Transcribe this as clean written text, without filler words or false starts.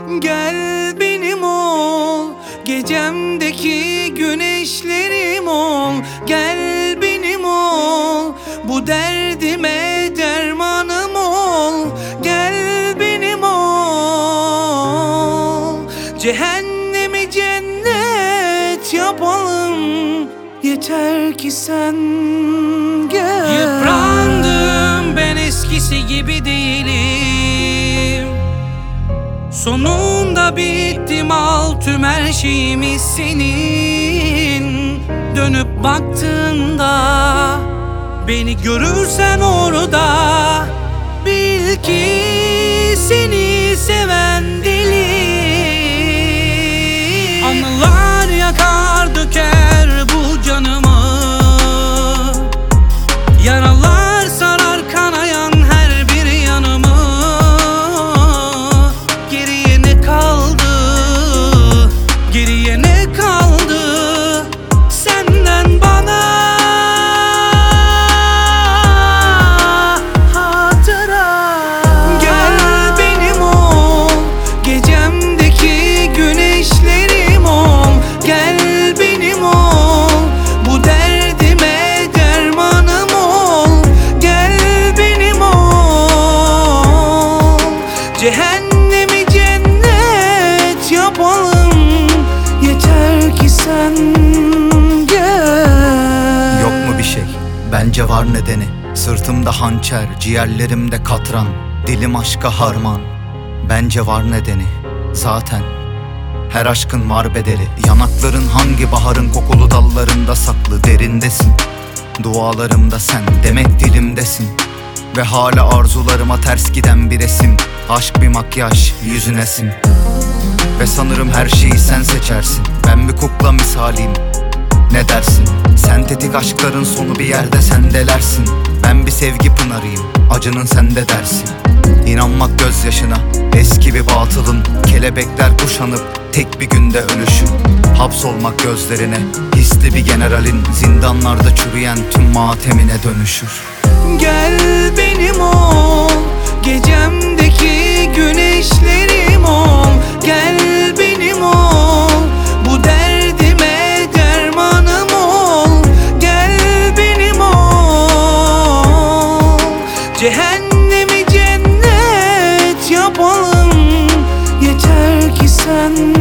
Gel benim ol, gecemdeki güneşlerim ol. Gel benim ol, bu derdime dermanım ol. Gel benim ol, cehennemi cennet yapalım. Yeter ki sen gel. Yıprandım, ben eskisi gibi değilim. Sonunda bittim, al tüm her şeyimiz senin. Dönüp baktığında beni görürsen orada, bil ki seni seven deli. Anılar yakar döker bu canımı, yaralar sarar kanayan her bir yanımı. Geriye ne kaldı, geriye ne kaldı senden bana hatıra. Gel benim ol, gecemdeki güneşlerim ol. Gel benim ol, bu derdime dermanım ol. Gel benim ol, cehennemi cennet yapalım. Yeter ki sen gel. Yok mu bir şey? Bence var nedeni. Sırtımda hançer, ciğerlerimde katran, dilim aşka harman. Bence var nedeni. Zaten her aşkın var bedeli. Yanakların hangi baharın kokulu dallarında saklı, derindesin. Dualarımda sen, demek dilimdesin. Ve hala arzularıma ters giden bir resim. Aşk bir makyaj, yüzünesin. Ve sanırım her şeyi sen seçersin. Ben bir kukla misaliyim, ne dersin? Sentetik aşkların sonu bir yerde sendelersin. Ben bir sevgi pınarıyım, acının sende dersin. İnanmak gözyaşına, eski bir batılın. Kelebekler kuşanıp tek bir günde ölüşü. Hapsolmak gözlerine, hisli bir generalin. Zindanlarda çürüyen tüm matemine dönüşür. Gel benim ol, gecemdeki güneşlerim ol. Gel benim ol, bu derdime dermanım ol. Gel benim ol, cehennemi cennet yapalım. Yeter ki sen